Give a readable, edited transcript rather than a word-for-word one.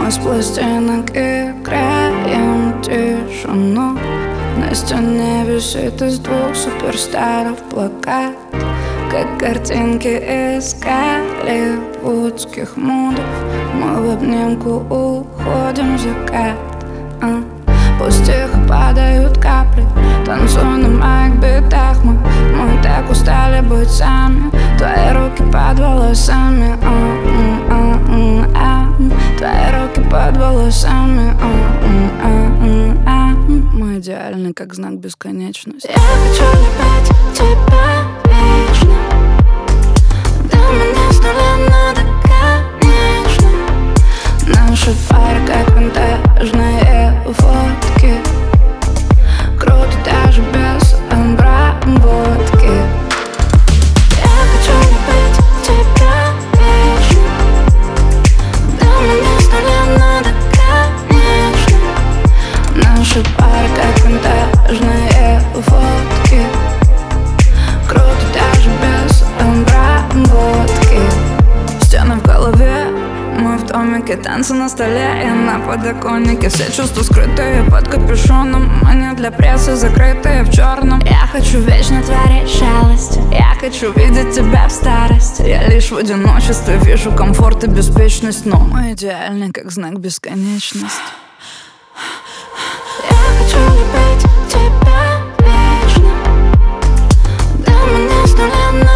Мы с пластинок играем тишину. На стене висит из 2 суперстаров плакат, как картинки из голливудских мудов. Мы в обнимку уходим в закат. Пусть тихо падают капли, танцуя на моих битах. Мы так устали быть сами. Твои руки под волосами, твои руки под волосами. Мы идеальны, как знак бесконечности. Я хочу любить тебя вечно. Да, мы не с нуля, надо, конечно. Наши пары, как винтажные фотки. Круто даже без обработки. Я хочу любить тебя вечно. Да, мы не с нуля, надо, конечно. Наши пары, как винтажные фотки. Круто даже без обработки. Стены в голове, мы в домике, танцы на столе и на подоконнике. Все чувства скрытые под капюшоном, они для прессы закрытые в черном. Я хочу вечно творить шалости. Я хочу видеть тебя в старости. Я лишь в одиночестве вижу комфорт и беспечность, но мы идеальны, как знак бесконечности. Я хочу любить тебя вечно. Да, мы не с нуля,